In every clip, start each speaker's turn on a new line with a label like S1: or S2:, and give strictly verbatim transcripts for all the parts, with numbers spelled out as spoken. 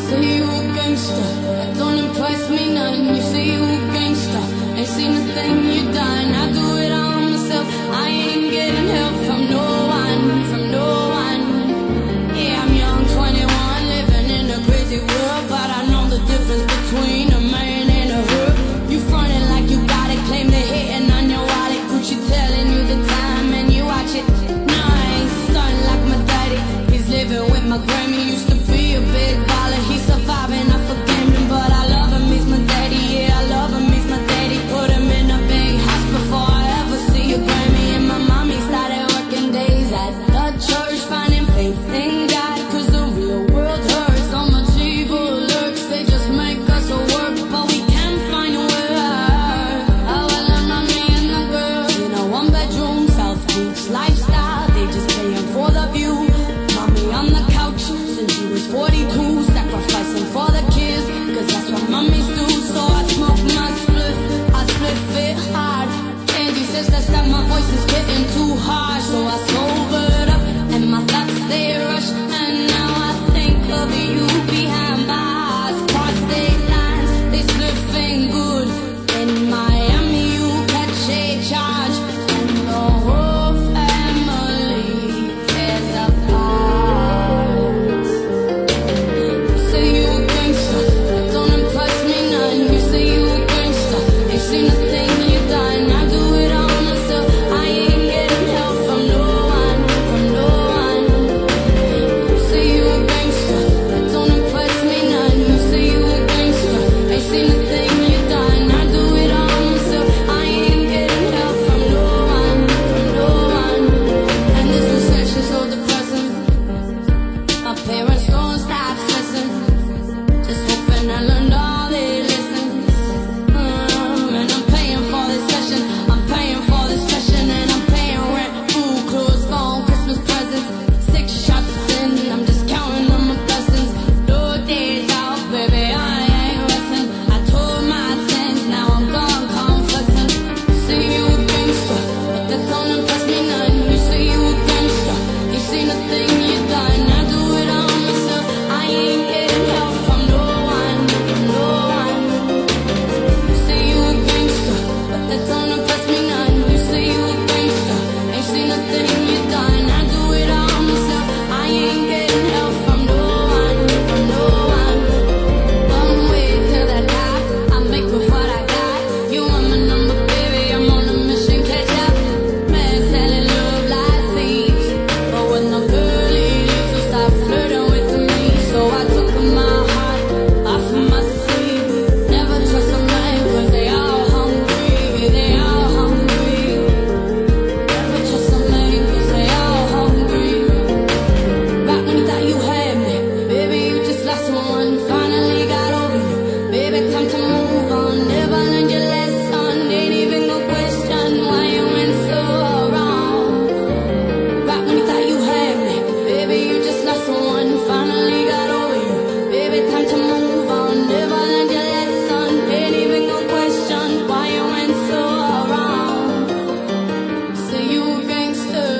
S1: say you a gangster, that don't impress me none. You say you a gangster, ain't seen a thing you done. I do it all myself, I ain't getting help from no one, from no one. Yeah, I'm young, twenty-one, living in a crazy world, but I know the difference between a man and a her. You frontin' like you got it, claim the hitting on your wallet, Gucci telling you the time and you watch it. No, I ain't stuntin' like my daddy, he's living with my Grammy. Used to be a big baller, he's surviving off of gambling, but I love him, he's my daddy. Yeah, I love him, he's my daddy. Put him in a big house before I ever see a Grammy. And my mommy started working days at the church, finding faith in God, cause the real world hurts. So much evil lurks, they just make us work, but we can't find a way out. Oh, well, I'm mommy and the girl in a one bedroom South Beach lifestyle, they just paying for the view. Mommy on the couch since she was forty-two, sacrificing for the kids, cause that's what mommies do. So I smoke my spliff, I spliff it hard. Angie says that my voice is getting too harsh, so I sobered up and my thoughts they rush. And now I think of you behind bars, cross state lines, they spliffing good. In Miami you catch a charge, and the whole family tears apart. You say you a gangster, that don't impress me none. You say you a gangster, ain't seen a thing you done. I do it all myself, I ain't getting help from no one, from no one. You say you a gangster, that don't impress me none. You say you a gangster, ain't seen a thing you done. I do it all myself, I ain't getting help from no one, from no one. And this recession's so depressing, my parents don't stop stressing, just hoping I learned all their lessons. Mm, and I'm paying for this session, I'm paying for this session, and I'm paying rent, food, clothes, phone, Christmas presents. Six shots in, I'm just counting on my blessings. No days off, baby, I ain't resting. I told my sins, now I'm gone confessing. You say you a gangster, but that don't impress me none. You say you a gangster, ain't seen a thing you done. I do it all myself, I ain't getting help from no one, from no one. You say you a gangster, but that don't impress me none. You say you a gangster, ain't seen a thing you done. I do it all myself, I ain't getting help from no one, from no one. One way to the top, I make with what I got. You want my number, baby, I'm on a mission, catch up. Man selling love like thieves, but when the girl leaves, so stop flirting with me. So I took my heart off of my sleeve. Never trust a man, cause they all hungry, they all hungry. Never trust a man, cause they all hungry. Right when you thought you had me, baby, you just lost someone. Finally got over you, baby, time to move on. Never learned your lesson, ain't even no question why you went so wrong. Right when you thought you had me, baby, you just lost someone. Finally got over you, baby, time to move on. Never learned your lesson, ain't even no question why you went so wrong. Say you a gangster,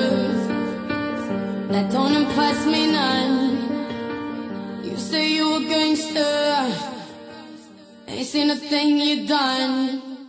S1: that don't impress me none. You say you a gangster, ain't seen a thing you done.